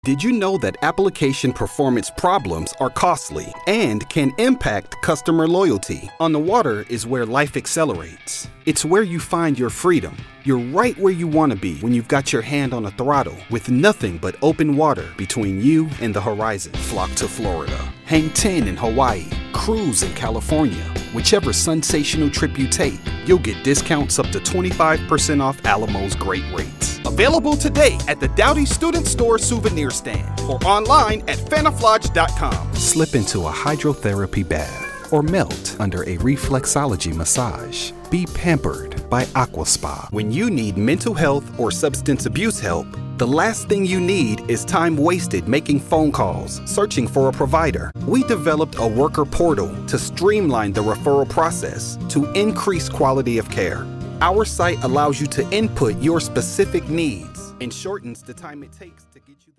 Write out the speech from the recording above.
Did you know that application performance problems are costly and can impact customer loyalty? On the water is where life accelerates. It's where you find your freedom. You're right where you want to be when you've got your hand on a throttle with nothing but open water between you and the horizon. Flock to Florida. Hang 10 in Hawaii. Cruise in California. Whichever sensational trip you take, you'll get discounts up to 25% off Alamo's great rates. Available today at the Dowdy Student Store souvenir stand or online at fanaflodge.com. Slip into a hydrotherapy bath or melt under a reflexology massage. Be pampered by Aquaspa. When you need mental health or substance abuse help, the last thing you need is time wasted making phone calls, searching for a provider. We developed a worker portal to streamline the referral process to increase quality of care. Our site allows you to input your specific needs and shortens the time it takes to get you the